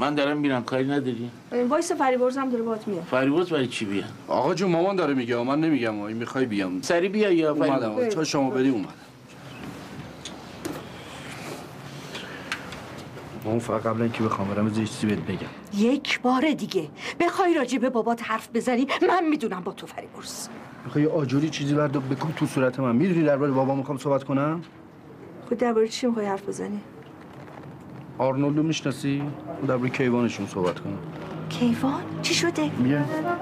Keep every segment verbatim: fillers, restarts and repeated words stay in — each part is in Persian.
من دارم میرم، کاری نداری؟ وایس فریبرز هم داره باهات میاد. فریبرز برای چی بیاد؟ آقا جون مامان داره میگه، من نمیگم. این میخوای بیام. سری بیا یا فریبرز. اومدم. تا شما بری اومدم. اون فقط قبل اینکه بخوام برم یه چیزی بهت بگم. یک بار دیگه بخوای راجع به بابات حرف بزنی من میدونم با تو فریبرز. میخوای آجوری چیزی برد بکن تو صورت من. میدونی درباره بابا میخوام صحبت کنم؟ خود درباره چی میخوای حرف بزنی؟ آرنولدو میشناسی؟ درباره کیوانشون صحبت کنم. کیوان؟ چی شده؟ بیا.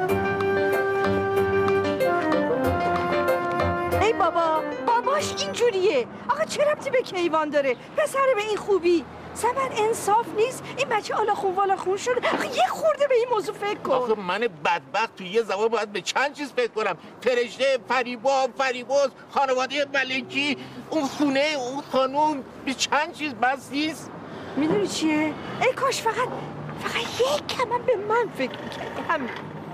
ای بابا، باباش اینجوریه. آقا چه ربطی به کیوان داره؟ پسر به این خوبی. زمن انصاف نیست. این بچه آلا خون والا خون شده. آخه یه خورده به این موضوع فکر کن. آخه من بدبخت تو یه زمان باید به چند چیز فکر کنم. فرشته، فریبا، فریبرز، خانواده ملکی، اون خونه، اون خانوم، به چند چیز بس نیست. میدونی چیه؟ ای کاش فقط فقط یک کم به من فکر میکردی. همین.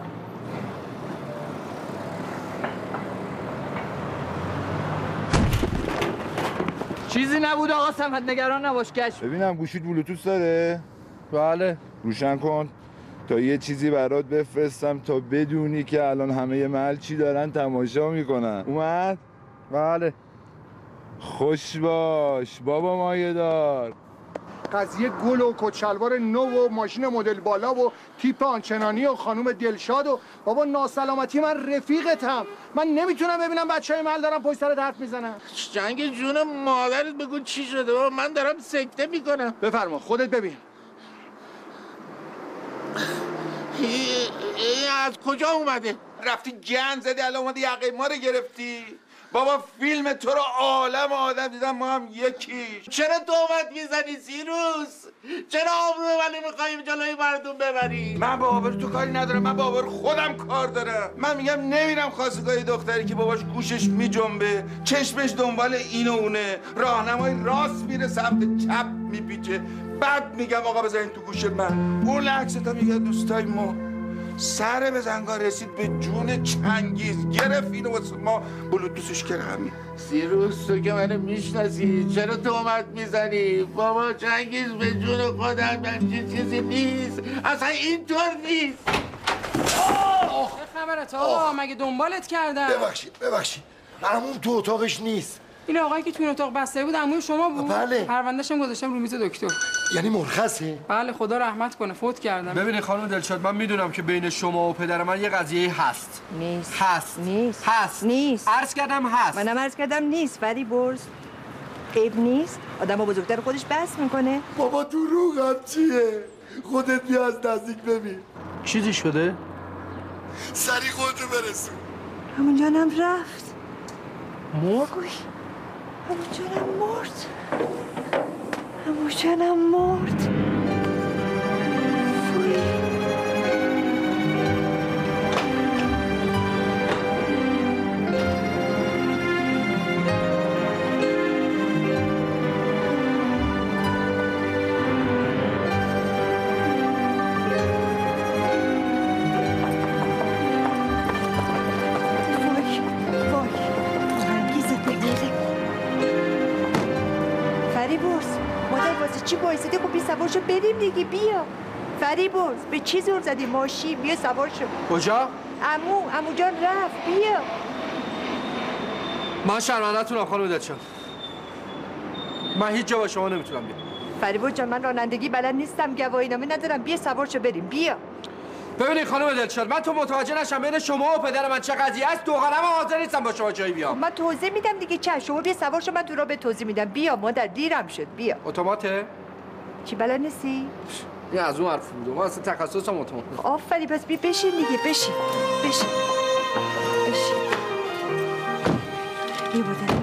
چیزی نبود آقا صمد، نگران نباش. کشف ببینم گوشیت بلوتوث داره؟ بله. روشن کن تا یه چیزی برات بفرستم تا بدونی که الان همه محل چی دارن تماشا میکنن. اومد؟ بله. خوش باش بابا مایه دار. قضیه گل و کچلوار نو و ماشین مدل بالا و تیپ آنچنانی و خانوم دلشاد و بابا ناسلامتی من رفیقتم. من نمیتونم ببینم بچهای محل دارن پشت سرت حرف میزنن. جنگ جون مادرت بگو چی شده بابا، من دارم سکته میکنم. بفرما خودت ببین. این از کجا اومده؟ رفتی گند زدی الان اومدی یقه ما رو گرفتی. بابا فیلم تو رو عالم آدم دیدم، ما هم یکیش. چرا تهمت میزنی سیروس؟ چرا آبرو منو میخوایی جلوی مردم ببری؟ من با آبرو تو کاری ندارم، من با آبرو خودم کار دارم. من میگم نمیرم خواستگاه دختری که باباش گوشش میجنبه، چشمش دنبال این و اونه، راهنمای راست میره سمت چپ میپیچه. بعد میگم آقا بزنین تو گوش من. اون عکس تا میگه دوستای ما سر به زنگار رسید به جون چنگیز، گرفت اینو واسه ما بلوتوثش کرد. همین. سیروس تو که منو میشناسی، چرا تهمت میزنی؟ بابا چنگیز به جون خودم همچین چیزی نیست، اصلا اینطور نیست. چه خبرت آقا؟ مگه دنبالت کردم؟ ببخشید ببخشید عموم تو اتاقش نیست. این آقایی که تو این اتاق بسته بود عموی شما بود؟ بله. پرونده‌شم گذاشتم رو میز دکتر. یعنی مرخصه؟ بله خدا رحمت کنه، فوت کردم. ببینید خانم دلشاد، من میدونم که بین شما و پدر من یه قضیه هست. نیست. هست. نیست. هست. نیست. عرض کردم هست. منم عرض کردم نیست. فریبرز عیب نیست. آدم با بزرگتر خودش بحث میکنه. بابا دروغم چیه؟ خودت بیا از نزدیک ببین. چیزی شده؟ سریع خودتو برسون. همون جانم رفت. مرد؟ همون جانم مرد. همون جانم مرد. چی بایستدی؟ خب بی سوار شو بریم دیگه. بیا فریبرز، به چی زور زدی؟ ماشین بیا سوار شو. کجا؟ عمو عمو جان رفت. بیا. من شرمنده‌تونم خانم دلشاد، من هیچ جا با شما نمیتونم بیام. فریبرز جان من رانندگی بلد نیستم، گواهی نامه ندارم. بیا سوار شو بریم. بیا. ببینید خانم دلشاد، من تو متوجه نشم بین شما و پدر من چه قضیه است. دو قلم حاضر نیستم با شما جایی بیام. من توضیح میدم دیگه. چش شما بیا سوار شو، من تو را به توضیح میدم. بیا مادر دیرم شد. بیا. اتوماته؟ چی بلد نیستی؟ این از اون حرف بود. من اصلا تخصصم اتومات. آفرین، پس بیا بشین دیگه. بشین بشین بشین. بیا مادر.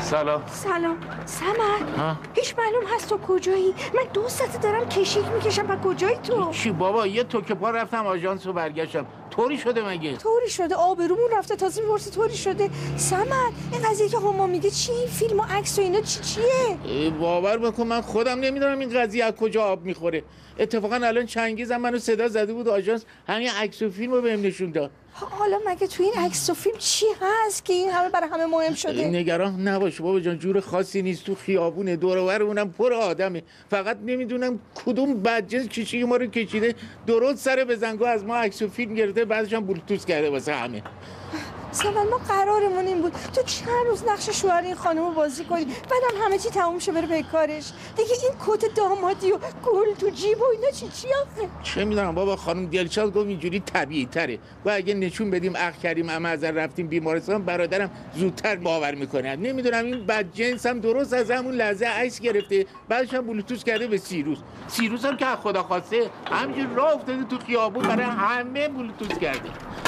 سلام. سلام. سمر هیچ معلوم هست تو کجایی؟ من دو ساعته دارم کشیک میکشم. و کجایی تو؟ چی بابا یه تو که پا رفتم آژانس رو برگشتم. طوری شده مگه؟ طوری شده؟ آبرومون رفته تازه میپرسی طوری شده؟ سمر این قضیه که هما میگه چی؟ این فیلم و عکس و اینا چی چیه؟ باور بکن من خودم نمیدونم این قضیه از کجا آب میخوره. اتفاقا الان چنگیزم منو صدا زده بود آژانس همین عکس و فیلم رو بهم نشون داد. حالا مگه تو این عکس و فیلم چی هست که این همه برای همه مهم شده؟ نگران نباش بابا جان، جور خاصی نیست. تو خیابونه دور و بر اونم پر آدمه. فقط نمیدونم کدوم بدجنس کشی ما رو کشیده درست سر بزنگاه از ما عکس و فیلم گرفته، بعدش هم بلوتوث کرده واسه همه. سوال ما قرارمون این بود تو چند روز نقش شوهر این خانم رو بازی کنی، بعدم همه چی تموم شه بره به کارش دیگه. این کت دامادی و گل تو جیب و اینا چی چی آخه؟ چه میدونم بابا، خانم دلشاد گفت اینجوری طبیعی تره و اگه نشون بدیم اخ کردیم اما از رفتیم بیمارستان برادرم زودتر باور میکنه. نمیدونم این بدجنس هم درست از همون لحظه عکس گرفته، بعدش هم بلوتوث کرده به سیروس. سیروس هم که خدا خواسته همینجوری راه افتاده تو خیابون برای همه بلوتوث کرده.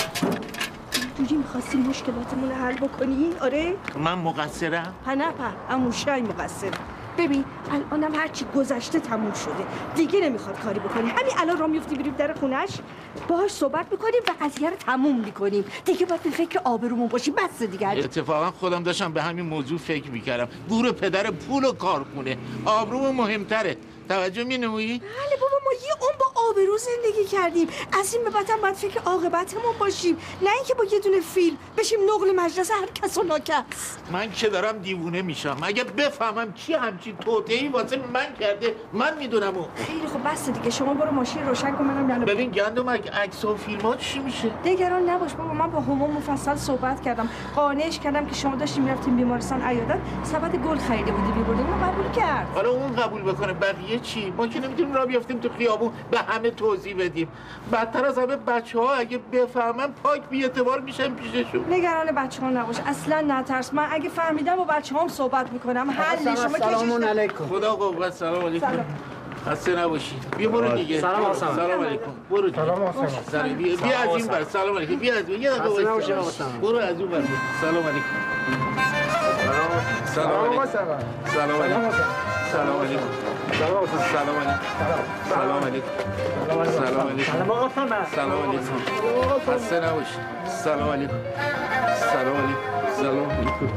اینجوری می‌خواستی مشکلاتمون رو حل بکنی؟ آره؟ من مقصرم؟ نه نه اما شای مقصر. ببین الانم هرچی گذشته تموم شده دیگه نمیخواد کاری بکنی. همین الان راه میفتی بریم در خونش باهاش صحبت میکنیم و قضیه رو تموم میکنیم دیگه. باید به فکر آبرومون باشیم بس دیگه. اتفاقا خودم داشتم به همین موضوع فکر میکردم. گور پدر پول و کارخونه، آبرومون مهمتره. توجه می‌نمایی؟ بله بابا ما یه عمر با آبرو زندگی کردیم. از این به بعدم باید فکر عاقبتمون باشیم، نه اینکه با یه دونه فیلم بشیم نقل مجلس هر کس و ناکس. من که دارم دیوونه میشم. اگه بفهمم چی همچین توطئه‌ای واسه من کرده من میدونم. خیلی خب بس دیگه، شما برو ماشین روشن کن منم یالا. ببین گندم عکس و فیلمات چی میشه؟ نگران نباش بابا، من با هما مفصل صحبت کردم، قانعش کردم که شما داشتیم میرفتیم بیمارستان عیادت سبد گل خریده بودی می‌بردیم. اون قبول کرد. حالا اون قبول بکنه بقیه چی؟ ما که نمیتونیم راه بیافتیم تو خیابون به همه توضیح بدیم. بدتر از همه بچه‌ها اگه بفهمن پاک بی‌اعتبار میشن پیششون. نگران بچه‌ها نباش، اصلا نترس. من اگه فهمیدم با بچه‌هام صحبت میکنم. حل شما که سلام علیکم. خدا قوت. سلام علیکم. خسته نباشی. بیا برو دیگه. سلام علیکم. سلام علیکم. برو دیگه. سلام علیکم. سلام بیا بیا از این بر. سلام علیکم. بیا از یه دقیقه وایس. برو از اون بر. سلام علیکم. سلام علیکم. سلام علیکم. سلام علیکم. سلام علیکم. سلام علیکم. سلام علیکم. سلام علیکم. سلام علیکم. خسته نباشی. سلام علیکم. سلام علیکم. سلام علیکم.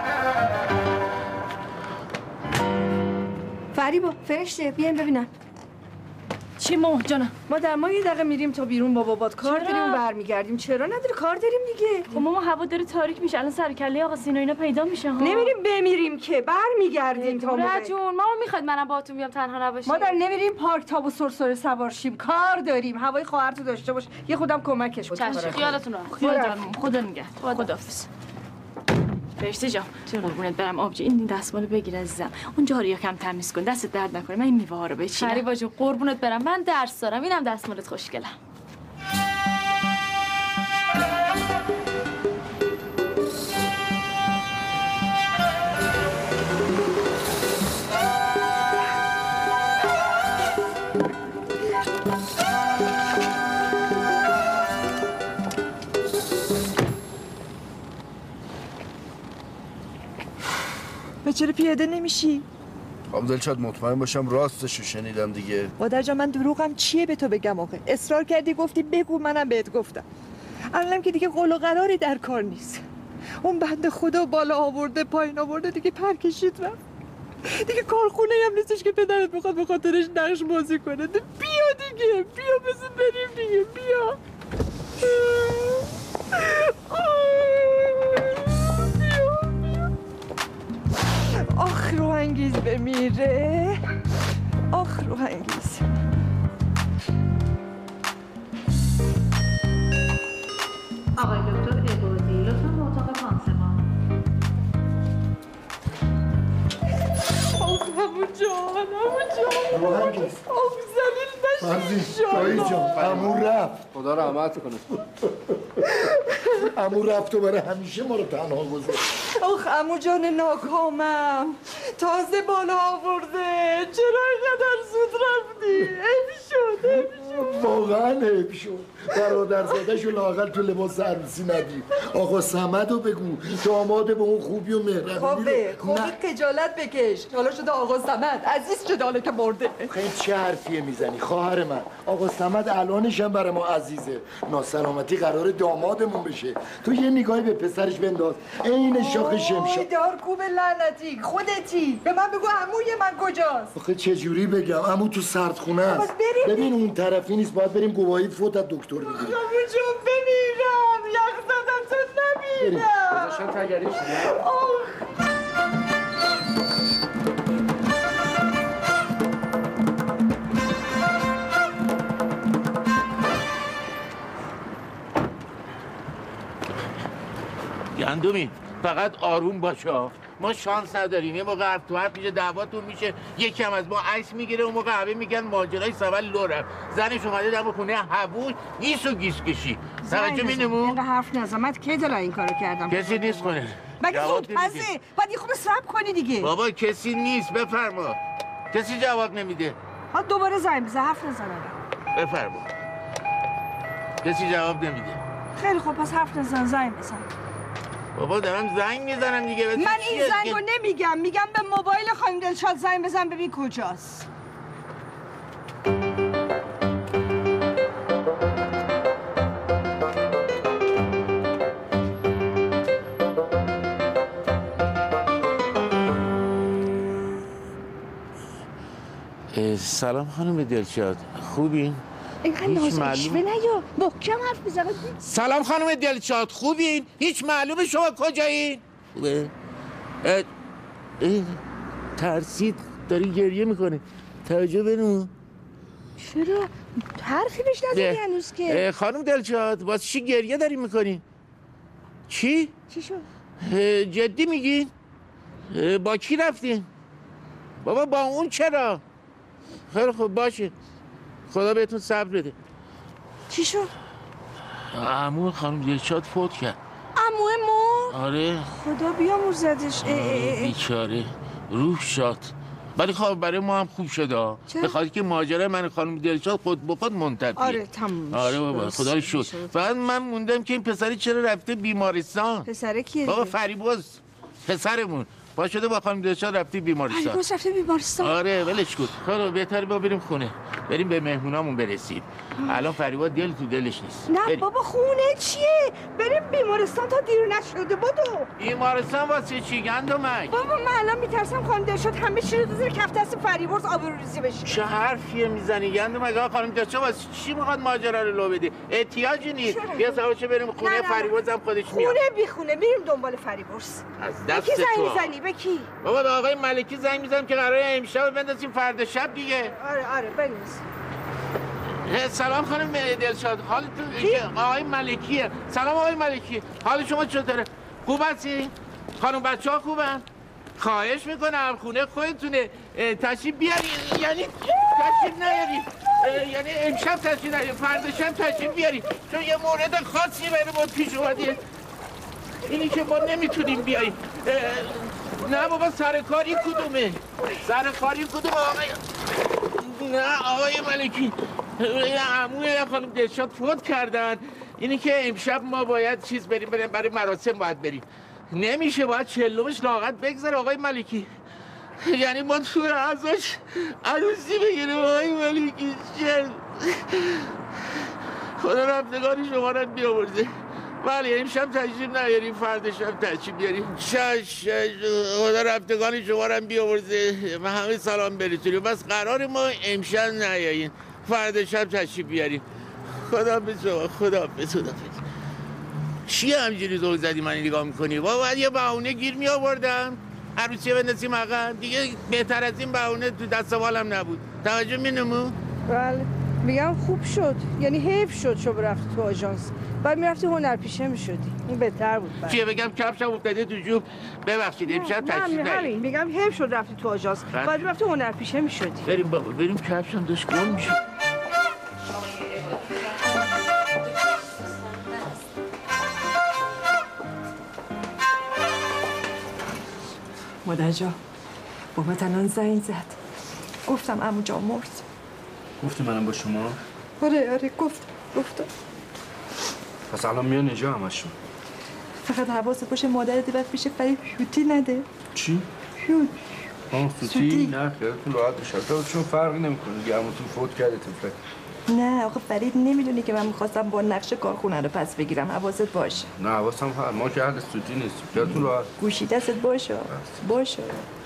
فریبا فرشته بیاین ببینم. چی مامان جانم؟ ما در ما یه دقیقه میریم تا بیرون با بابات کار داریم و برمیگردیم. چرا نداری؟ کار داریم دیگه. خب ماما هوا داره تاریک میشه، الان سر کله آقا سینا اینا پیدا میشه ها. نمیریم بمیریم که برمیگردیم تا موقع. جون ماما میخواد منم باهاتون بیام تنها نباشیم. ما در نمیریم پارک تاب و سرسره سوار شیم، کار داریم. هوای خواهرتو داشته باش، یه خودم کمکش کنم. چشم خیالتون راحت. خدا جان خدا نگهدار. خداحافظ. فرشته جان چه قربونت برم آبجی، این دستمالو بگیر عزیزم، اون جاریا کم تمیز کن، دستت درد نکنه. من این میوه ها رو بچینم. فریبا جون قربونت برم، من درس دارم. اینم دستمالت خوشگلم. چرا پیاده نمیشی؟ خب دلشاد مطمئن باشم راستشو شنیدم دیگه. مادر جان من دروغم چیه به تو بگم آخه؟ اصرار کردی گفتی بگو، منم بهت گفتم. الانم که دیگه قول و قراری در کار نیست. اون بنده خدا بالا آورده پایین آورده دیگه پر کشید رفت. دیگه کارخونه هم نیستش که پدرت بخواد به خاطرش نقش بازی کنه. بیا دیگه بیا بزن بریم دیگه بیا. آخ روحانگیز بمیره، آخ روحانگیز. آقای دکتر عبادی لطفا به اتاق پانسمان. آخ همو جان همو جان روحانگیز آخ زلیل نشی دایی جان عمو رفت. خدا رحمت کنه. عمو رفت و برای همیشه ما رو تنها گذاشت. آخ عمو جان ناکامم تازه بالا آورده، چرا اینقدر زود رفتی؟ حیف شد حیف شد. واقعا حیف شد برادرزاده‌شو لااقل تو لباس عروسی ندید. آقا صمدو بگو داماد به اون خوبی و مهربونی. خوبه خوبه خجالت بکش. حالا شده آقا صمد عزیز شده حالا که مرده. خیلی چه حرفیه میزنی خواهر من؟ آقا صمد الانش هم برای ما عزیزه. ناسلامتی قرار دامادمون بشه. تو یه نگاهی به پسرش بنداز عین شاخ شمشاد. وای دارکوب لعنتی خودتی. به من بگو عموی من کجاست؟ آخه چه جوری بگم؟ عمو تو سردخونه است. ببین اون طرفی نیست، باید بریم گواهی فوت از دکتر بگیریم. عمو جون بمیرم یخ زدم تو نمیرم. گذاشتن تگریش گندمی فقط آروم باشه. ما شانس نداریم. یه موقع حرف تو حرف میشه دعواتون میشه، یکی هم از ما عکس میگیره، اون موقع همه میگن ماجرای سوال لورم. زنش اومده دم خونه هووش گیس و گیس کشی. توجه می‌نمو اینقدر حرف نزمت کی دل این کارو کردم؟ کسی نیست خونه. مگه زود پسه؟ باید یه خوب صبر کنی دیگه. بابا کسی نیست، بفرما. کسی جواب نمیده. ها دوباره زنگ بزن، حرف نزنم. بفرما. کسی جواب نمیده. خیلی خوب پس حرف نزن، زنگ بزن. بابا دارم زنگ میزنم دیگه. من این زنگو نمیگم، میگم به موبایل خانم دلشاد زنگ بزن ببین کجاست. سلام خانم دلشاد، خوبین؟ اینقدر نازشوه نیا، محکم حرف بزن. سلام خانم دلشاد، خوبین؟ هیچ معلومه شما کجایین؟ خوبه؟ اه... اه... ترسید داری گریه میکنه. توجه بنو. چرا؟ حرفی بهش نزدی هنوز که. خانم دلشاد واسه چی گریه داری میکنین؟ چی؟ چی شد؟ جدی میگین؟ با کی رفتین؟ بابا با اون چرا؟ خیلی خوب باشه، خدا بهتون صبر بده. چی شد؟ عمو خانم دلشاد فوت کرد. عمو ما؟ آره. خدا بیامرزدش. بیچاره روح شاد. ولی خب برای ما هم خوب شده. به خاطر که ماجرا من خانم دلشاد خود به خود منتفیه. آره تموم. آره بابا خدا رو شکر. فقط من موندم که این پسری چرا رفته بیمارستان. پسره کیه؟ بابا فریباز پسرمون با شده با خانم دلشاد رفتی بیمارستان. فریباز رفته بیمارستان؟ آره ولش کن. خب بهتره با بریم خونه، بریم به مهمونامون برسیم. الان فریباز دل تو دلش نیست. نه بریم. بابا خونه چیه؟ بریم بیمارستان تا دیر نشده بدو. بیمارستان واسه چی گندمک؟ بابا من الان میترسم خانم دلشاد همه چی رو زیر کف دست فریبرز آبروریزی بشه. چه حرفیه میزنی گندمک؟ آقا خانم دلشاد واسه چی میخواد ماجرا رو لو بده؟ احتیاجی نیست. بیا سوارش بریم خونه. فریبرز هم خودش میاد. خونه بی خونه میریم دنبال فریبرز. از دست کی زنگ تو میزنی؟ به کی؟ بابا به آقای ملکی زنگ میزنم که قراره امشب بندازیم فردا شب دیگه. آره آره بنویس. سلام خانم دلشاد، حالتون آقای ملکیه. سلام آقای ملکی، حال شما چطوره؟ خوب هستی؟ خانم بچه ها خوبن؟ خواهش میکنم خونه خودتونه، تشریف بیارین. یعنی تشریف نیارین، یعنی امشب تشریف نیارین، فردا شب تشریف بیارین، چون یه مورد خاصی برای ما پیش اومده. اینی که ما نمیتونیم بیاییم. نه بابا سرکاری کدومه؟ سرکاری کدومه آقای؟ نه آقای ملکی، عموی خانم دلشاد فوت کردن. اینی که امشب ما باید چیز بریم بریم برای مراسم باید بریم. نمیشه، باید چلومش لاغت بگذاره آقای ملکی. یعنی ما تو ازش عروسی بگیریم آقای ملکی. چل خدا رفتگان شما رو بیاورده. بله امشب تشریف نیاریم، فردا شب تشریف بیاریم. شش خدا رفتگان شما رو بیاورده. من همه سلام برسونیم. بس قرار ما امشب نیاریم، فردا شب تشریف بیاریم. خدا به شما، خدا به خدا. چیه همجوری زور زدی من نگاه میکنی؟ بابا باید یه بهونه گیر می آوردم عروسی بندازیم عقب دیگه. بهتر از این بهونه تو دست بالم نبود. توجه مینمو؟ بله میگم خوب شد، یعنی حیف شد شما رفتی تو آژانس، بعد میرفتی هنرپیشه میشدی، این بهتر بود. چیه بگم کفشم افتاده تو جوب؟ ببخشید امشب تشریف نیارید. میگم حیف شد رفتی تو آژانس، بعد میرفتی هنرپیشه میشدی. بریم بابا بریم، کفشم داشت گم میشه. مادر جا بابا الان زنگ زد، گفتم عمو جا مرد. گفتی منم با شما؟ آره آره گفت گفت. پس الان میان اینجا همشون. فقط حواست باشه مادرت بعد پیش فرید شوتی نده. چی؟ شوت. آه سوتی؟ نه خیالتون راحت بشه. تا چون فرقی نمیکنه دیگه عموتون فوت کرده طفله. نه آخه فرید نمیدونی که من میخواستم با نقشه کارخونه رو پس بگیرم. حواست باشه. نه حواسم هست. ما که اهل سوتی نیستیم. خیالتون راحت. گوشی دستت باشه. باشه.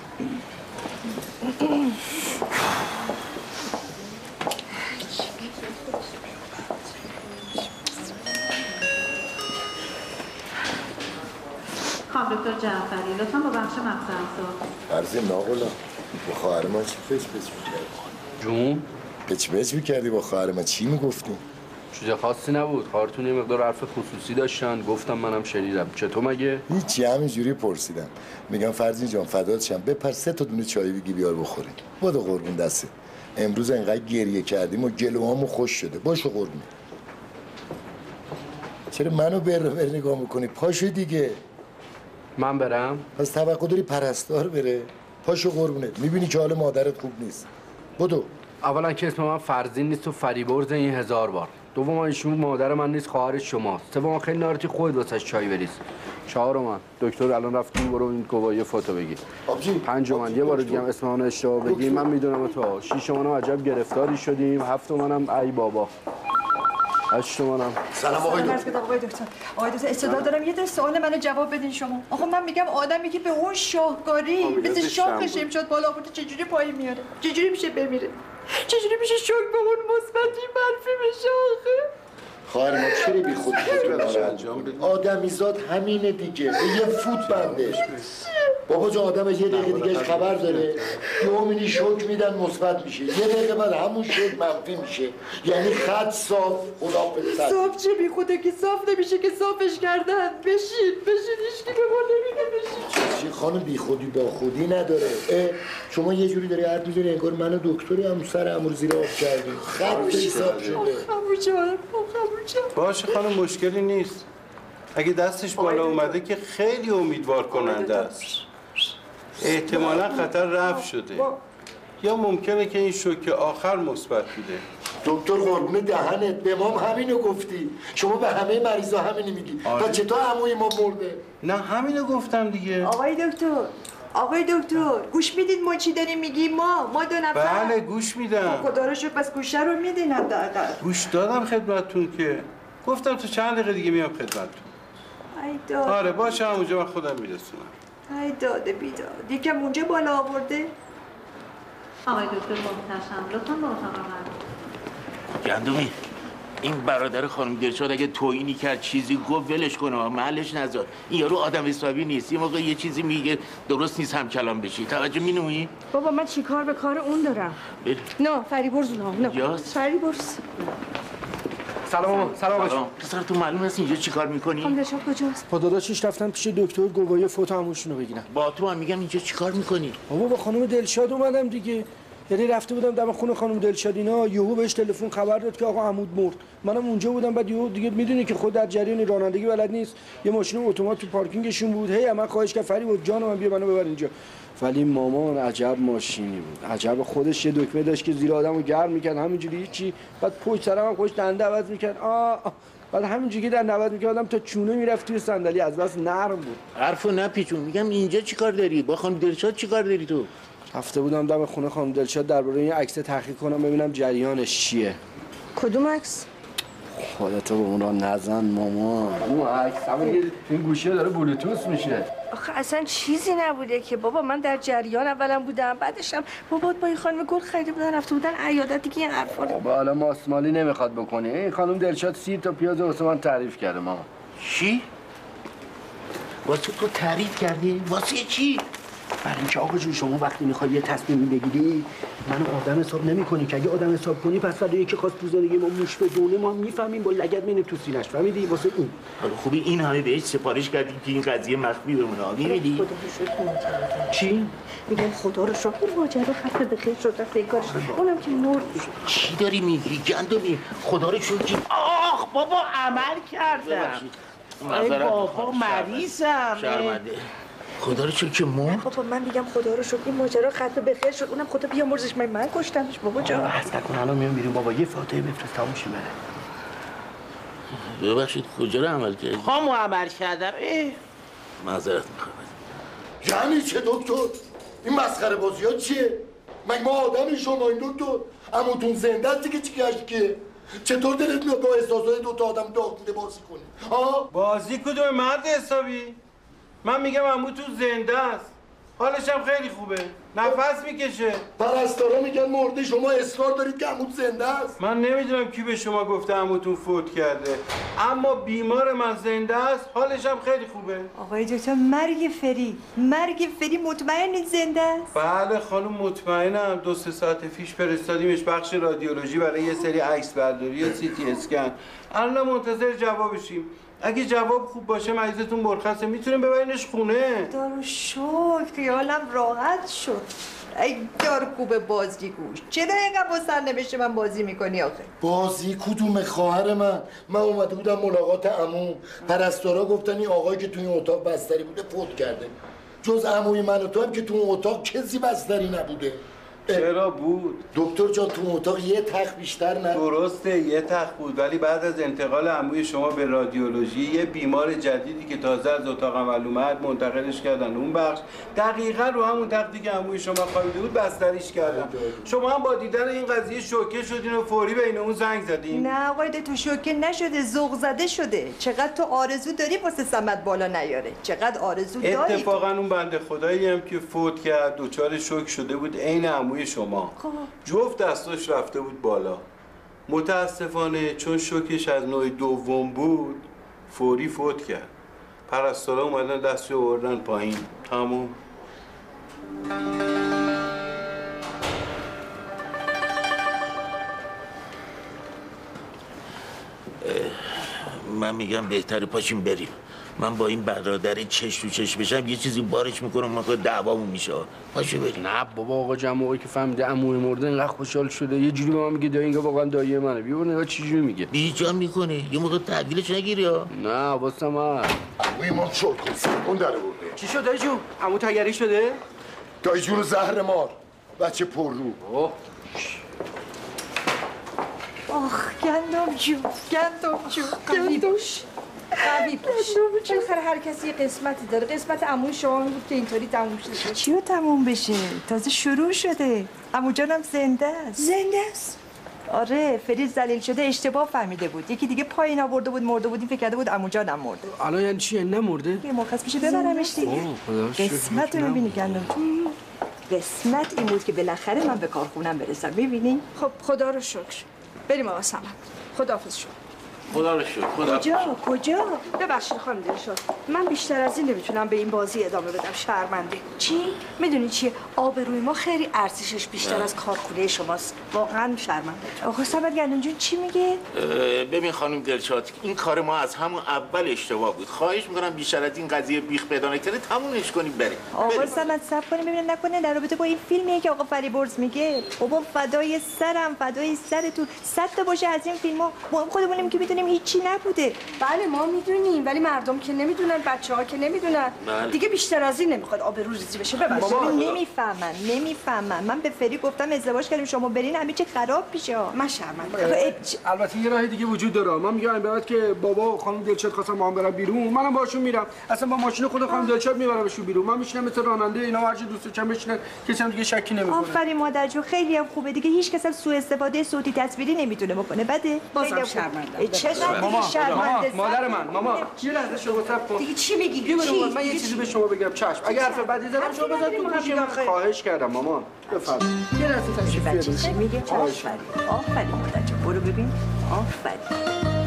خانم دکتر جعفری لطفا با بخش مقطع صحبت. عرض ناقلا با خواهر ما چی پچ پچ میکردی؟ جون؟ پچ پچ میکردی با خواهر ما چی میگفتی؟ چیز خاصی نبود. خواهرتون یه مقدار حرف خصوصی داشتن. گفتم منم شنیدم. چطور مگه؟ هیچی همینجوری پرسیدم. میگم فرزین جان فدات شم بپر سه تا دونه چای بگی بیار بخوریم. بادو قربون دسته. امروز انقدر گریه کردیم و گلوهامو خوش شده. باشو قربون. چرا منو بر بر نگاه میکنی؟ پاشو دیگه. من برم؟ پس توقع داری پرستار بره؟ پاشو قربونت. میبینی که حال مادرت خوب نیست. بدو. اولا که اسم من فرزین نیست و فریبرز این هزار بار. دوم ایشون مادر من نیست، خواهر شماست. سوم خیلی ناراحتی خودت واسش چای بریز. چهارم دکتر الان رفتیم برو این گواهی فوتو بگیر. پنجم یه بار دیگه هم اسم منو اشتباه بگی من میدونم تو. ششم منم عجب گرفتاری شدیم. هفتم منم ای بابا. هشتم منم سلام آقای دکتر. آقای دکتر. آقای دکتر استعداد دارم یه تا سوال منو جواب بدین شما. آخه من میگم آدمی که به اون شاهکاری مثل شاخش امشاد بالا آورده چجوری پای میاره؟ چجوری میشه بمیره؟ چجوری میشه شوک به اون مثبتی منفی بشه آخه؟ خواهر ما چرا بی خود خود آدمیزاد همینه دیگه یه فوت بنده بابا جا آدم یه دقیقه دیگه خبر داره یومینی شوک میدن مثبت میشه یه دقیقه بعد همون شوک منفی میشه یعنی خط صاف خدا پسر صاف چه بی خوده که صاف نمیشه که صافش کردن بشین بشین هیچکی به ما نمیده بشین چی خانم بی خودی با خودی نداره شما یه جوری داری حرف میزنی انگار منو دکتری هم سر امور زیر آب کردیم خط حساب شده باشه خانم مشکلی نیست اگه دستش بالا اومده که خیلی امیدوار کننده است احتمالا خطر رفع شده یا ممکنه که این شوک آخر مثبت بوده دکتر قربون دهنت به ما همینو گفتی شما به همه مریضا همینو میگی آره. تا چطور عموی ما مرده نه همینو گفتم دیگه آقای دکتر آقای دکتر گوش میدید ما چی داریم میگیم ما ما دو نفر بله گوش میدم خدا رو شکر پس گوشه رو میدین حداقل گوش دادم خدمتتون که گفتم تو چند دقیقه دیگه میام خدمتتون ای داد آره باشه همونجا من خودم میرسونم ای داده بیداد یکم اونجا بالا آورده آقای دکتر محتشم لطفا به اتاق من گندمی این برادر خانم دلشاد اگه توهینی کرد چیزی گفت ولش کنه محلش نذار این یارو آدم حسابی نیست یه موقع یه چیزی میگه درست نیست هم کلام بشی توجه مینویی بابا من چیکار به کار اون دارم بله نه فریبرز نه نه فریبرز سلام مامان سلام بچه‌ها پسر تو معلوم است اینجا چیکار میکنی خانم دلشاد کجاست با داداشش رفتم پیش دکتر گواهی فوت همونشونو بگیرم با تو هم میگم اینجا چیکار میکنی بابا با خانم دلشاد اومدم دیگه یعنی رفته بودم دم خونه خانم دلشاد اینا یهو بهش تلفن خبر داد که آقا عمود مرد منم اونجا بودم بعد یهو دیگه میدونی که خود در جریان رانندگی بلد نیست یه ماشین اتومات تو پارکینگشون بود هی من خواهش کردم فریبرز جان من بیا منو ببر اینجا ولی مامان عجب ماشینی بود عجب خودش یه دکمه داشت که زیر آدمو گرم میکرد همینجوری هیچی بعد پشت سرم هم خودش دنده عوض میکرد آ بعد همینجوری که در عوض میکردم تا چونه میرفت توی صندلی از بس نرم بود حرفو نپیچون میگم اینجا چیکار داری با خانم دلشاد چیکار داری تو رفته بودم دم خونه خانم دلشاد درباره این عکس تحقیق کنم ببینم جریانش چیه کدوم عکس خودتو به اون نزن مامان اون عکس همین این گوشی داره بلوتوث میشه آخه اصلا چیزی نبوده که بابا من در جریان اولم بودم بعدشم بابات با این خانم گل خریده بودن رفته بودن عیادت دیگه این حرفا بابا حالا ماسمالی نمیخواد بکنه این خانم دلشاد سیر تا پیاز واسه من تعریف کرده مامان چی واسه تو تعریف کردی واسه چی برای اینکه آقا جون شما وقتی میخوای یه تصمیمی بگیری منو آدم حساب نمی‌کنی که اگه آدم حساب کنی پس بعد یکی خواست تو زندگی ما موش بدونه ما میفهمیم با لگد مینه تو سینه‌اش فهمیدی واسه این حالا خوبی این همه بهش سفارش کردیم که این قضیه مخفی بمونه می‌بینی خدا رو شکر چی میگم خدا رو شکر ماجرا خفه به خیر شد رفت کارش اونم که مرد چی داری میگی گندمی خدا رو شکر آخ بابا عمل کردم ای بابا مریضم شرمنده خدا رو شکر که مرد. بابا من میگم خدا رو شکر این ماجرا ختم به خیر شد. اونم خدا بیامرزش، من من کشتمش بابا جان. بحث نکن الان میام بیرون بابا، یه فاتحه بفرست تموم شه بره. ببخشید کجا رو عمل کردی؟ خامو عمل کردم. معذرت میخوام. یعنی چه دکتر؟ این مسخره بازی ها چیه؟ مگه ما آدمی شما این دکتر؟ عموتون زنده است دیگه چی گشت که؟ چطور دلت میاد با احساسات دو تا آدم داغونده بازی کنی؟ ها؟ بازی کدوم مرد حسابی؟ من میگم عموتون زنده است. حالش هم خیلی خوبه. نفس میکشه. پرستارا میگن مرده، شما اصرار دارید که عموت زنده است. من نمیدونم کی به شما گفته عموتون فوت کرده، اما بیمار من زنده است، حالش هم خیلی خوبه. آقای دکتر مرگ فری، مرگ فری مطمئنید زنده است؟ بله خانم مطمئنم. دو سه ساعت پیش فرستادیمش بخش رادیولوژی برای یه سری عکس برداری و سی تی اسکن. الان منتظر جوابشیم. اگه جواب خوب باشه مریضتون مرخصه، میتونیم ببرینش خونه. خدا رو شکر خیالم راحت شد. ای دار خوب بازی گوش، چرا اینقدر با سرنوشت من بازی میکنی آخه؟ بازی کدوم خواهر من؟ من اومده بودم ملاقات عموم، پرستارا گفتن این آقایی که توی این اتاق بستری بوده فوت کرده. جز عموی من و تو هم که تو اون اتاق کسی بستری نبوده. چرا بود؟ دکتر جان تو اتاق یه تخت بیشتر نه. درسته یه تخت بود، ولی بعد از انتقال عموی شما به رادیولوژی یه بیمار جدیدی که تازه از اتاق عمل اومد منتقلش کردن اون بخش. دقیقاً رو همون تختی که عموی شما خوابیده بود بستریش کردن. شما هم با دیدن این قضیه شوکه شدین و فوری بین اون زنگ زدین. نه آقای تو شوکه نشده، ذوق زده شده. چقدر تو آرزو داری واسه سمت بالا نیاره، چقدر آرزو داری. اتفاقاً اون بنده خدایی هم که فوت کرد دچار شوک شده بود عین عموی شما. جفت دستاش رفته بود بالا. متاسفانه چون شوکش از نوع دوم بود فوری فوت کرد. پرستارا اومدن دستشو آوردن پایین. تموم. من میگم بهتره پاشیم بریم. من با این برادر چش تو چش بشم یه چیزی بارش میکنم، ما که دعوامون میشه. پاشو بریم. نه بابا آقا جمعی که فهمیده عموی مرده اینقدر خوشحال شده یه جوری به من میگه دایی اینگاه واقعا دایی منه. بیا نگاه چی جوری میگه. بیجا میکنه. یه موقع تحویلش نگیری ها. نه واسه من. عموی ما شد اون در برده. چی شد دایی جون؟ عمو تگری شده؟ دایی جون زهر مار. بچه پر رو. اوه. آخ گندم جون، گندم جون، قوی باش، قوی باش. بالاخره هر کسی یه قسمتی داره. قسمت عموی شما بود که اینطوری تموم شده. چیو تموم بشه؟ تازه شروع شده. عمو جانم زنده است. زنده است؟ آره فریز ذلیل شده اشتباه فهمیده بود. یکی دیگه پایین آورده بود مرده بود، این فکر کرده بود عمو جانم مرده. الان یعنی چی؟ نمرده؟ یه مرخص بشه ببرمش دیگه. قسمت رو میبینی گندم جون؟ قسمت این بود که بالاخره من به کارخونم برسم. میبینی؟ خب خدا رو شکر. بریم آقا سمت. خداحافظ شو. خدا رو شکر. خدا کجا؟ کجا؟ ببخشید خانم دلشاد، من بیشتر از این نمیتونم به این بازی ادامه بدم. شرمنده. چی؟ میدونی چیه؟ آبروی ما خیلی ارزشش بیشتر از کارخونه شماست. واقعا شرمنده. آقا سمت گندم جون چی میگه؟ ببین خانم دلشاد، این کار ما از همون اول اشتباه بود. خواهش میکنم بیشتر از این قضیه بیخ پیدا نکنه تمومش کنیم بریم. آقا سمت صبر کنیم ببینم نکنه در رابطه با این فیلمیه که آقا فریبرز میگه. بابا فدای سرم، فدای سرتون. صد تا باشه از این فیلم‌ها ما خودمونیم که میدونیم هیچی نبوده. بله ما میدونیم، ولی مردم که نمیدونن، بچه‌ها که نمیدونن. بله. دیگه بیشتر از این نمیخواد آبرو ریزی بشه. ببخشید. بابا نمیفهمن، نمیفهمن. من به فری گفتم ازدواج کردیم شما برین همه چی خراب میشه. من شرمنده. البته یه راه دیگه وجود داره. من میگم بعد که بابا و خانم دلشاد خواستم با هم برم بیرون، منم باشون میرم. اصلا با ماشین خود خانم دلشاد میبرمشون بیرون. من میشینم مثل راننده، اینا هر چی دوست داشتن بشینن، کسی هم دیگه شکی نمیکنه. آفرین مادر جو، خیلی هم خوبه دیگه. هیچ کس سوء استفاده صوتی تصویری نمیتونه بکنه. بده. بازم شرمنده. چقدر مامان، شرمنده. مادر من، مامان. یه لحظه شما صبر کن. دیگه چی میگی؟ چی؟ من یه چیزی به شما بگم. چشم. اگه حرف بدی زدم شما بزن تو گوشی من. خواهش کردم مامان. بفرمایید. یه لحظه تشریف بیارید. چی میگه؟ آفرین. آفرین مادر جو. برو ببین. آفرین.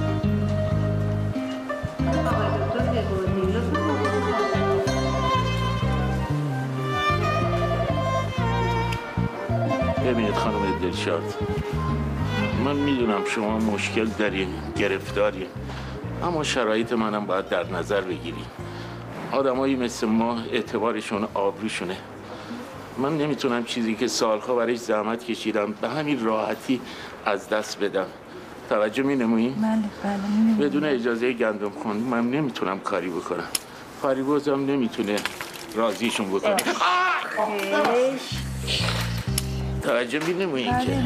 ببینید خانم دلشاد، من میدونم شما مشکل دارین، گرفتاری، اما شرایط منم باید در نظر بگیری. آدمایی مثل ما اعتبارشون آبروشونه. من نمیتونم چیزی که سالها برایش زحمت کشیدم به همین راحتی از دست بدم. توجه می نمویی؟ بله بله. بدون اجازه گندم خون من نمیتونم کاری بکنم. فریبرز هم نمیتونه راضیشون بکنه. توجه میدیم این که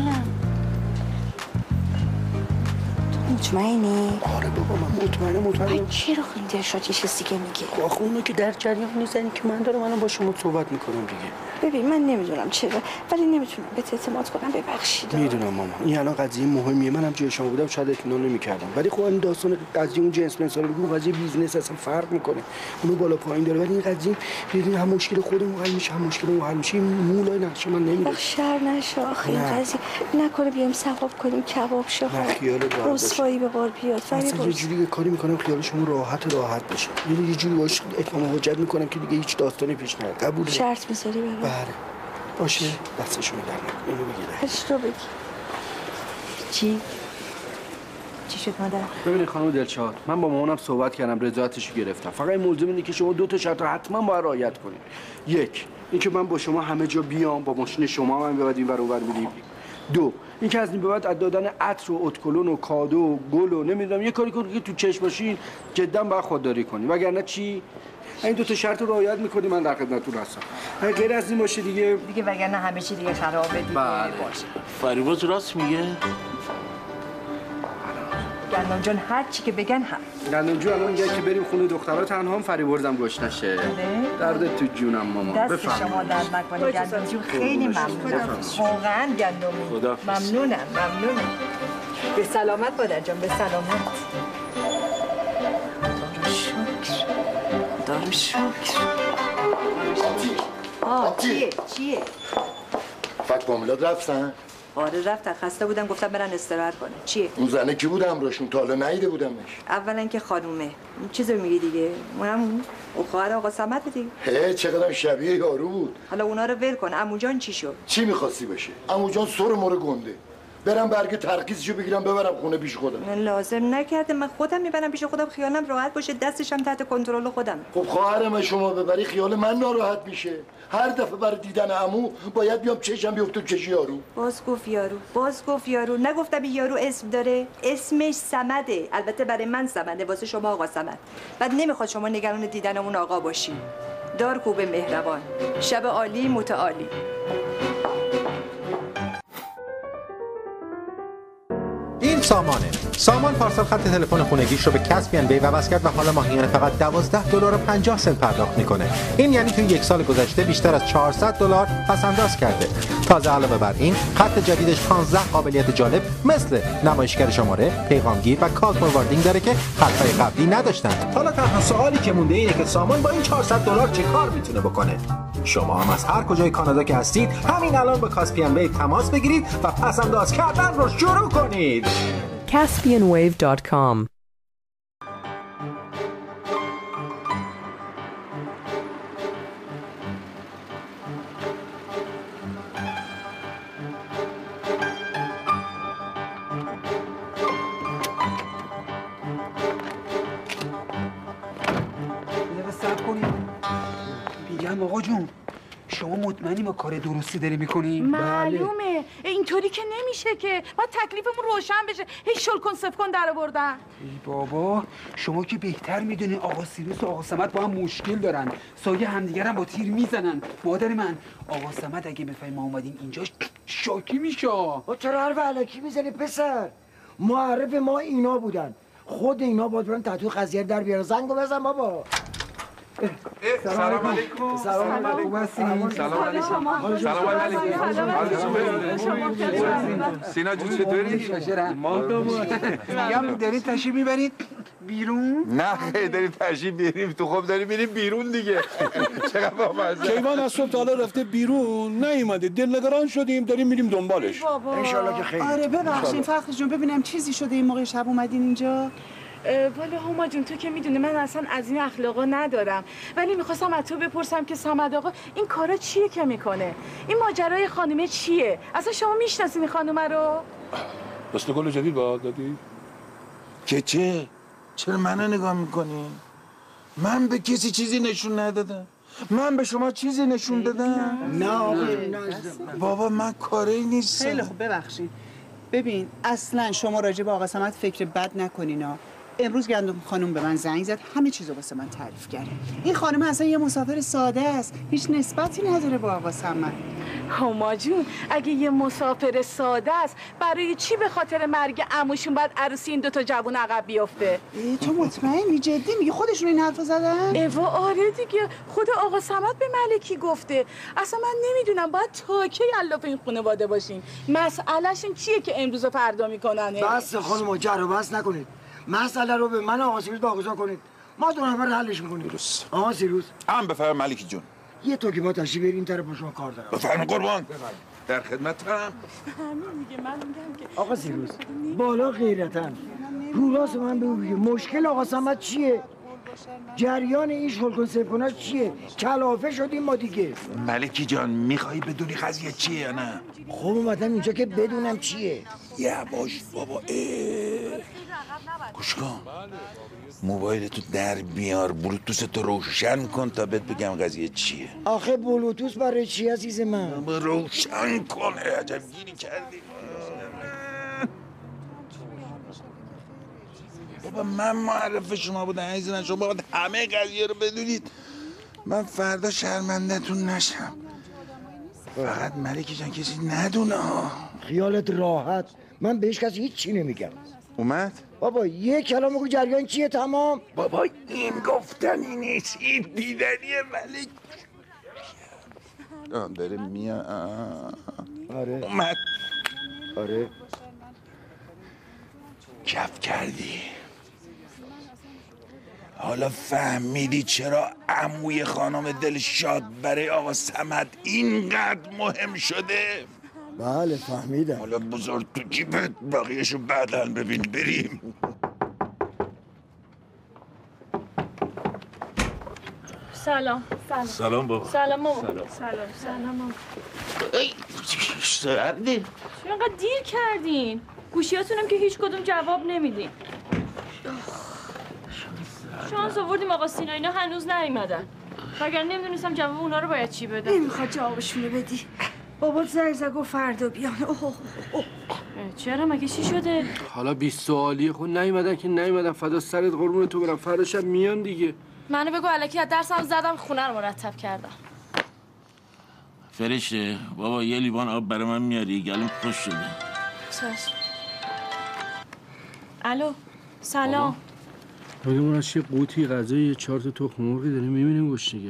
مطمئنی؟ آره بابا من مطمئنم مطمئنم. چرا این دلشاد یه چیز دیگه میگه؟ آخه اونو که در جریان نیستن که من دارم الان با شما صحبت میکنم دیگه. ببین من نمیدونم چرا ولی نمیتونم بهت اعتماد کنم. ببخشید. میدونم مامان این الان قضیه مهمیه، منم جای شما بودم شاید اطمینان نمیکردم، ولی خب این داستان قضیه اون جنس منسال اون قضیه بیزنس اصلا فرق میکنه، اونو بالا پایین داره، ولی این قضیه ببین هم مشکل خودمون حل میشه هم مشکل اون حل میشه. این مولای نقشه من نمیره. شر نشه آخه این قضیه نکنه بیام ثواب کنیم کباب شه. خیال راحت رسوایی به بار بیاد. مثلا یه جوری کاری میکنم خیال شما راحت راحت بشه، یعنی یه جوری باش اتمام حجت میکنم که دیگه هیچ داستانی پیش نیاد. قبوله؟ شرط میذاری بابا؟ بله باشه دستشون در نکن. اینو بگیره. هیچ تو بگی. چی؟ چی شد مادر؟ ببینید خانم دلشاد، من با مامانم صحبت کردم، رضایتش رو گرفتم. فقط این موضوع اینه که شما دو تا شرط حتما باید رعایت کنید. یک، اینکه من با شما همه جا بیام، با ماشین شما هم ببرید این ور اون ور می‌ریم. دو، اینکه از این به بعد از دادن عطر و اتکلون و کادو و گل و نمیدونم یه کاری کنید که تو چشم باشین، جدا باید خودداری کنی، وگرنه چی؟ این دو تا شرط رو رعایت می‌کنی من در خدمتتون هستم. غیر از این باشه دیگه دیگه وگرنه همه چی دیگه خرابه دیگه. بله. باشه. فریبرز راست میگه؟ گندم جان هر چی که بگن هم. گندم جون الان میگه که بریم خونه دخترها تنها هم فریبرزم گوش نشه. درد تو جونم مامان. دست شما درد نکنه گندم جون، خیلی ممنونم. واقعا گندمی. ممنونم ممنونم. به سلامت مادر جان، به سلامت. دارو شکر. آه چیه چیه؟ فک با میلاد رفتن؟ آره رفتن، خسته بودن گفتم برن استراحت کنه. چیه؟ اون زنه کی بوده همراهشون؟ تا حالا ندیده بودمش. اولا که خانومه. این چیزو میگی دیگه. اونم اون خواهر آقا صمد دیگه. هه چقدر شبیه یارو بود. حالا اونا رو ول کن. عمو جان چی شد؟ چی می‌خواستی بشه؟ عمو جان سر مور گنده. برم برگ ترخیصشو بگیرم ببرم خونه پیش خودم. من لازم نکرده، من خودم میبرم پیش خودم، خیالم راحت باشه، دستشم تحت کنترل خودم. خب خواهرم شما ببری خیال من ناراحت میشه. هر دفعه برای دیدن عمو باید بیام چشم بیفته تو چش یارو. باز گفت یارو، باز گفت یارو. نگفتم این یارو اسم داره؟ اسمش صمده. البته برای من صمده، واسه شما آقا صمد. بعد نمیخواد شما نگران دیدن اون آقا باشی. دار خوب مهربان، شب عالی متعالی. این سامانه. سامان پارسال خط تلفن خونگیش رو به کسپین وی عوض کرد و حالا ماهیانه فقط دوازده دلار و پنجاه سنت پرداخت میکنه. این یعنی توی یک سال گذشته بیشتر از چهارصد دلار پس‌انداز کرده. تازه علاوه بر این خط جدیدش پانزده قابلیت جالب مثل نمایشگر شماره، پیغامگیر و کال فورواردینگ داره که خطهای قبلی نداشتن. حالا تنها سوالی که مونده اینه که سامان با این چهارصد دلار چه کار میتونه بکنه. شما هم از هر کجای کانادا که هستید همین الان با کاسپین ویو تماس بگیرید و پس‌انداز کردن رو شروع کنید. caspian wave dot com میگم آقا جون شما مطمئنی ما کار درستی داری میکنی؟ معلومه. اینطوری که نمیشه که باید تکلیفمون روشن بشه. هی شل کن صف کن در آوردن. ای بابا شما که بهتر میدونی آقا سیروس و آقا صمد با هم مشکل دارن، سایه همدیگر هم با تیر میزنن. مادر من آقا صمد اگه بفهمی ما اومدیم اینجا شاکی میشه. با چرا حرف علکی میزنی پسر؟ معرف ما اینا بودن، خود اینا باید برن تحت قضیه در بیارن. زنگو بزن بابا. سلام علیکم. سلام علیکم. سلام علیکم. سلام علیکم. سینا جون چطوری؟ میگم دارید تشریف میبرید بیرون؟ نه خیلی داریم تشریف بیاریم تو. خب داریم میریم بیرون دیگه. چقدر بامزه. کیوان از صبح تا حالا رفته بیرون نیومده، دلنگران شدیم داریم میریم دنبالش. انشالله که خیلی. آره ببخشید فخر جون، ببینم چیزی شده این موقع شب اومدین اینجا؟ والا هما جون تو که میدونه من اصلا از این اخلاقا ندارم، ولی میخواستم از تو بپرسم که صمد آقا این کارا چیه که میکنه؟ این ماجرای خانومه چیه؟ اصلا شما میشناسین این خانومه رو؟ دست گل جدید با دادی؟ که چه؟ چرا منو نگاه میکنی؟ من به کسی چیزی نشون ندادم. من به شما چیزی نشون دادم؟ نه آقا بابا من کاری نیستم. خیلی خوب ببخشید. ببین اصلا شما راجع به آقا صمد فکر بد نکنین ها. امروز گندم خانم به من زنگ زد، همه چیزو واسه من تعریف کرد. این خانم اصلا یه مسافر ساده است، هیچ نسبتی نداره با آقا صمد. هما جون، اگه یه مسافر ساده است برای چی به خاطر مرگ عموشون بعد عروسی این دوتا جوون عقب بیفته؟ تو مطمئنی جدی میگی خودشون این حرفو زدن؟ ایوا آره دیگه، خود آقا صمد به ملکی گفته. اصلا من نمیدونم باید تا کی الاف این خانواده باشین. مسئلهشون چیه که امروز و فردا میکنن؟ بس خانم جر و بس نکنید. مسئله رو به من آقا سیروس واگذار کنید. ما دو نفر حلش میکنیم. درست. آقا سیروس. هم بفرم ملکی جون. یه تو که ما تشریف بریم طرف شما کار دارم. بفرم قربان. در خدمتم. همین دیگه من میگم که آقا سیروس بالا غیرتن. رو راست من بگو که مشکل آقا صمد چیه؟ جریان این شلکن سفکناش چیه؟ کلافه شدیم ما دیگه. ملکی جان میخوای بدونی قضیه چیه یا نه؟ خب اومدم اینجا که بدونم چیه. یواش بابا. گوش کن. موبایل تو در بیار، بلوتوس تو روشن کن تا بهت بگم قضیه چیه. آخه بلوتوس برای چی عزیز من؟ روشن کن. عجب گیری کردی. بابا من معرف شما بودم عزیزم، شما باید همه قضیه رو بدونید. من فردا شرمنده‌تون نشم. فقط ملکی جان کسی ندونه. خیالت راحت، من بهش کسی هیچ چی نمیگم. اومد؟ بابا یه کلام بگو جریان چیه تمام؟ بابا این گفتنی نیست، این دیدنیه ملک. آه داره میاد. آره اومد. آره کف کردی. حالا فهمیدی چرا عموی خانم دلشاد برای آقا صمد اینقدر مهم شده؟ بله فهمیدم. حالا بزرگ تو جیبت، بقیهشو بعداً ببین. بریم. سلام. سلام. سلام بابا. سلام ماما. سلام. سلام. سلام ماما. ای سرده. چرا انقدر دیر کردین؟ گوشیاتونم که هیچ کدوم جواب نمیدین. شانس آوردیم آقا سینا اینا هنوز نیومدن. اگر نمیدونستم جواب اونا رو باید چی بدم. نمیخواد جوابشونو بدی. بابا زنگ زد و فردا بیان. اوه اوه. چرا مگه چی شده؟ حالا بیست سوالی خود نیومدن که نیومدن، فدا سرت قربون تو برم. فردا شب میان دیگه. منو بگو الکی از درسم زدم خونه رو مرتب کردم. فرشته بابا یه لیوان آب برای من میاری، گلوم خوش شده. چشم. الو سلام. بگمون از چه قوطی غذایی یه چهار تا تخم مرغی داریم میبینیم گوشتگی.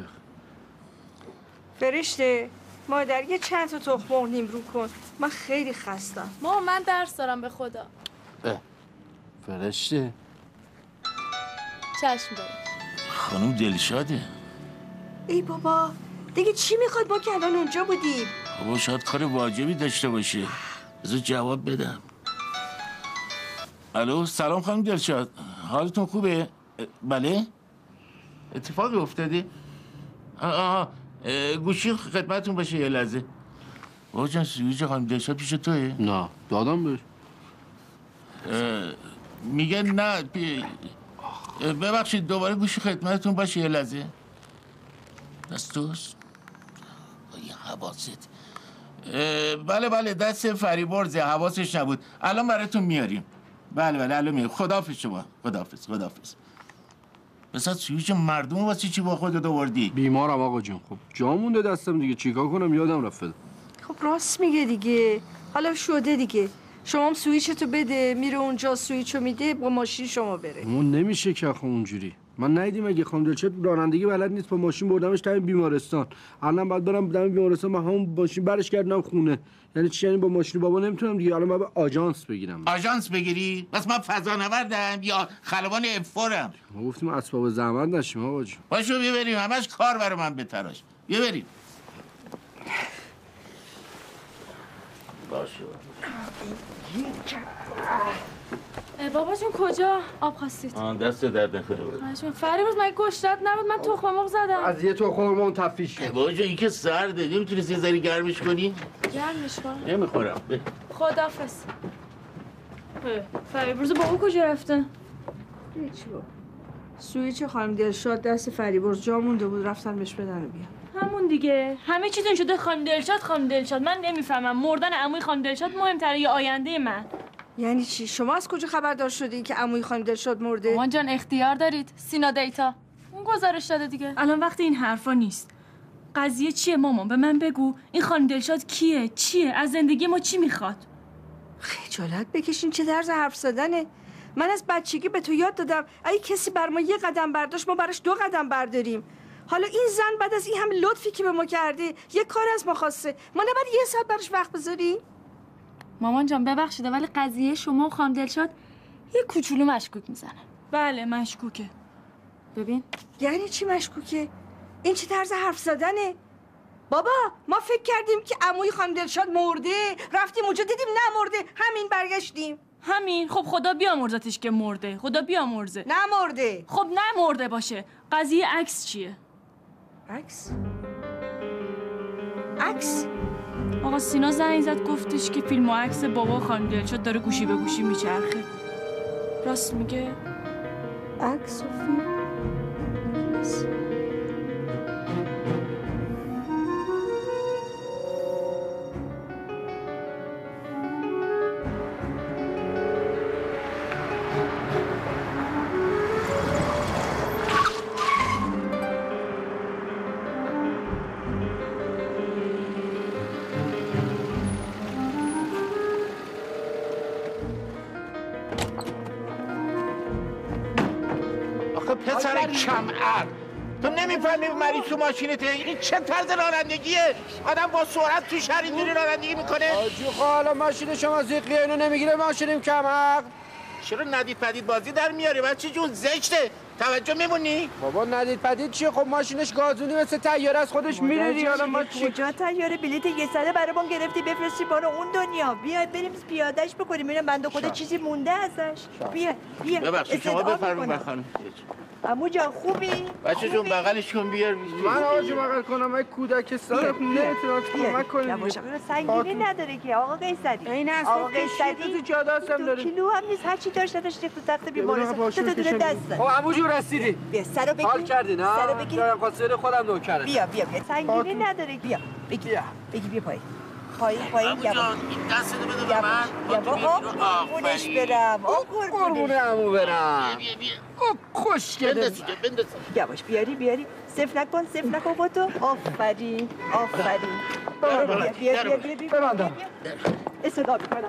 فرشته مادر یه چند تا تخم مرغ نیمرو کن، من خیلی خستم. ماما من درس دارم به خدا. اه فرشته چشم دارم. خانم دلشاده. ای بابا دیگه چی میخواد؟ با که الان اونجا بودیم. بابا شاید کار واجبی داشته باشه، بذار جواب بدم. الو سلام خانم دلشاد، حالتون خوبه؟ بله؟ اتفاقی افتاده؟ آه آه گوشی خدمتون باشه یه لحظه. بابا جان سویچ خانم دلشاد پیش توه؟ نه دادم بهش. میگه نه بی... ببخشید دوباره گوشی خدمتتون باشه یه لحظه. دست توست؟ یه حواست. بله بله دست فریبرزه، حواسش نبود. الان براتون میاریم. بله بله الان میاریم. خداحافظ شما. خداحافظ خداحافظ. بسات سویچ مردم واسه چی با خودت آوردی؟ بیمارم آقا جون. خب جا مونده دستم دیگه، چیکار کنم یادم رفت. خب راست میگه دیگه، حالا شده دیگه. شما هم سویچتو بده، میره اونجا سویچو میده با ماشین شما بره. اون نمیشه که آخه اونجوری. من ندیدم اگه خانم دلشاد رانندگی بلد نیست، با ماشین بردمش تا بیمارستان. الان بعد برم دم بیمارستان، من همون ماشین برش کردم خونه. یعنی چی؟ یعنی با ماشین بابا نمیتونم دیگه. الان باید آژانس بگیرم. آژانس بگیری؟ بس من فضانوردم یا خلبان افورم؟ ما گفتیم اسباب زحمت نشیم آقا جون. باشو ببریم، همش کار برای من بتراش. ببریم. باشه. بابا جون کجا آب خواستید؟ آن دست درد نکنه. خواهشون فریبرز مگه گشتت نبود؟ من تخم مرغ زدم. از یه تخم مرغ تفیش شد. بابا جون این که سرده، نمیتونی یه ذره گرمش کنی؟ گرمش کن. نمیخورم. خداحافظ. فریبرز بابا کجا رفته؟ هیچ با. سویچ خانم دلشاد دست فریبرز جا مونده بود، رفتن بهش بدن و بیان. همون دیگه، همه چیز این شده خانم دلشاد خانم دلشاد. من نمیفهمم مردن عموی خانم دلشاد مهمتره یا آینده من؟ یعنی چی؟ شما از کجا خبردار شدی که عموی خانم دلشاد مرده؟ مامان جان اختیار دارید. سینا دیتا اون گزارش داده دیگه. الان وقت این حرفا نیست. قضیه چیه مامان؟ به من بگو. این خانم دلشاد کیه؟ چیه؟ از زندگی ما چی میخواد؟ خجالت بکشین، چه طرز حرف زدنه؟ من از بچگی به تو یاد دادم اگه کسی بر ما یه قدم برداشت ما براش دو قدم برداریم. حالا این زن بعد از این هم لطفی که به ما کرده یه کار از ما خواسته، ما نباید یه ساعت براش وقت بذاریم؟ مامان جان ببخشید ولی قضیه شما و خانم دلشاد یه کوچولو مشکوک میزنه. بله مشکوکه. ببین یعنی چی مشکوکه؟ این چه طرز حرف زدنه؟ بابا ما فکر کردیم که عموی خانم دلشاد مرده، رفتیم اونجا دیدیم نمرده، همین برگشتیم. همین؟ خب خدا بیامرزتش که مرده. خدا بیامرزه. نمرده. خب نمرده باشه. قضیه عکس چیه؟ عکس؟ عکس؟ آقا سینا زنگ زد گفتش که فیلم و عکس بابا خانم دلشاد داره گوشی به گوشی میچرخه. راست میگه؟ عکس و فیلم؟ پسر کم عقل، تو نمیفهمی مریض تو ماشینته؟ این چه طرز رانندگیه؟ آدم با سرعت تو شهر اینجوری رانندگی میکنه؟ آجی حالا ماشین شما زیقیه اینو نمیگیره ماشینیم کم عقل. چرا ندید پدید بازی در میاری؟ بچه جون زشته. توجه میمونی؟ بابا ندید پدید چیه؟ خب ماشینش گازونی مثل طیاره از خودش میره دیگه. حالا ما چی؟ کجا طیاره؟ بلیت یه ساله برامون گرفتی بفرستی برای اون دنیا. بیا بریم پیادهش بکنیم. ببینم بنده خدا چیزی مونده ازش. بیا بیا. ببخشید شما بفرمایید خانم. عمو جان خوبی؟ بچه جون بغلش کن بیار. من آجی بغل کنم ای کودک سالت نمیتونم کمک کنی. یواش سنگینی نداره که آقا قیصری. این اصلا آقا قیصری تو جاده هستم داره. کیلو هم نیست هر چی داشت داشت تو تخت بیمارستان. تو دونه دست. خب عمو جون رسیدی. بیا سرو بگیر. حال کردی نه؟ سرو بگیر. دارم خاطر خودم نوکرم. بیا بیا بیا سنگینی نداره. بیا بگی بگی بیا پای. پای پای عمو جان این دستتو بده به من. یا بابا قربونش برم. آ قربون عمو برم. بیا بیا او خوشگله. بنداز بنداز. یواش بیاری بیاری. صفر نکن صفر نکن خودتو. آفرین آفرین. بیا بیا بیا بیا بیا. ببندم. استدا میکنم.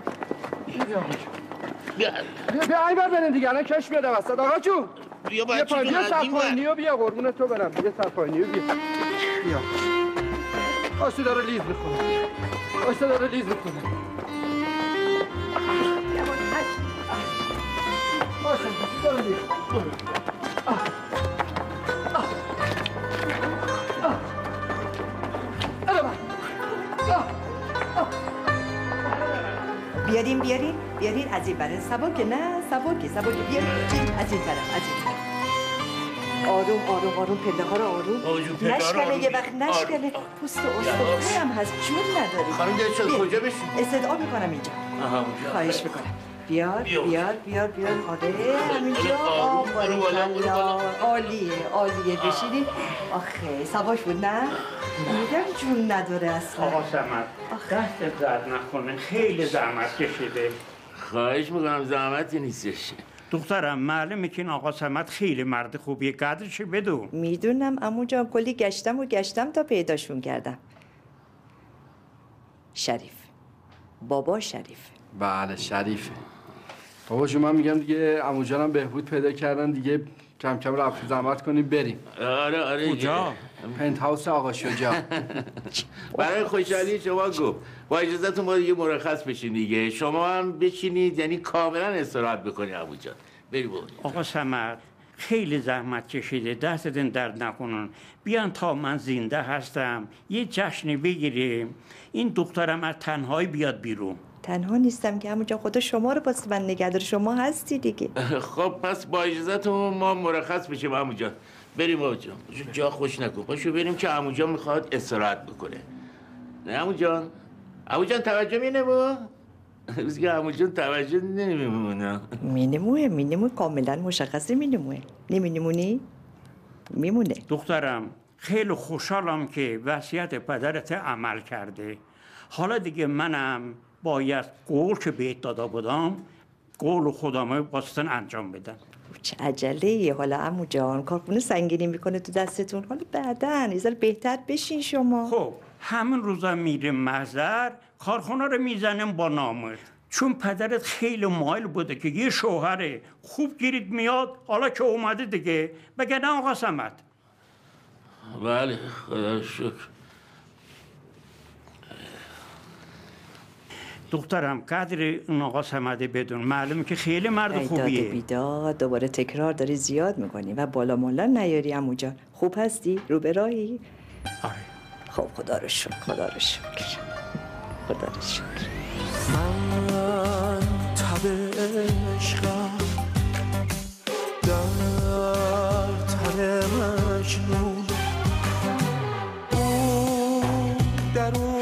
بیا بیا این بر بریم دیگه الان کش میاد وسط آقا جون. بیا بیا پایین بیا سرپاینیو بیا قربون تو برم. بیا سرپاینیو بیا. بیا. آسو داره لیز میخونه. آسو داره لیز میخونه. آسو داره لیز میخونه. بیارین بیارین بیارین از این برای سباکه نه سباکه سباکه بیارین از این طرف از این طرف آروم آروم آروم پله ها رو آروم نشکنه یه وقت نشکنه پوست استخوانی هم هست جون نداری خانم دلشاد کجا بشین؟ استدعا میکنم اینجا خواهش میکنم بیار بیار بیار بیار آره همینجا آفرین عالیه عالیه بشینین آخه سباش بود نه؟ میگم جون نداره اصلا آقا سمت دست درد نکنه خیلی زحمت کشیده. خواهش میکنم زحمتی نیستش. دخترم معلومه که این آقا سمت خیلی مرد خوبیه قدرش بدون. میدونم عمو جان کلی گشتم و گشتم تا پیداشون کردم. شریف بابا شریف. بله شریفه. بابا شما من میگم دیگه عمو جانم بهبود پیدا کردن دیگه کم کم رفت زحمت کنیم بریم. آره آره کجا؟ پنت هاوس آقا شجاع. برای خوشحالی شما گفت با اجازهتون ما دیگه مرخص بشین دیگه شما هم بشینید یعنی کاملا استراحت بکنید عمو جان. بری بابا. آقا سمت خیلی زحمت کشیده دستتون درد نکنن بیان تا من زنده هستم یه جشنی بگیریم این دخترم از تنهایی بیاد بیرون. تنها نیستم که همونجا خدا شما رو باست من نگهدار شما هستی دیگه. خب پس با اجازهتون ما مرخص بشیم عمو جان. بریم عمو جان. جا خوش نکن. پاشو بریم که عمو جان میخواد استراحت بکنه. نه عمو جان. عمو جان توجه مینمو؟ روزی که عمو جان توجه نمیمونه. مینموه مینموه کاملا مشخصه مینموه. نمینمونی؟ میمونه. دخترم خیلی خوشحالم که وصیت پدرت عمل کرده. حالا دیگه منم باید قول که بهت داده بودم قول خودمو باستن انجام بدم. چه عجله حالا عمو جان، کارخونه سنگینی میکنه تو دستتون. حالا بعدن یه ذره بهتر بشین شما. خب همین روزا میریم محضر، کارخونه رو میزنیم با نامرد. چون پدرت خیلی مایل بوده که یه شوهر خوب گیرید میاد، حالا که اومده دیگه. بگه آقا صمد؟ بله خدا رو شکر. دخترم قدر اون آقا صمده بدون، معلومه که خیلی مرد خوبیه. داد بیداد دوباره تکرار داری زیاد میکنی و بالا مالا نیاری عمو جان. خوب هستی؟ رو به راهی؟ آره. خب خدا رو شکر، خدا رو شکر، خدا رو شکر. من تب عشقم در تن مجنون، اون درون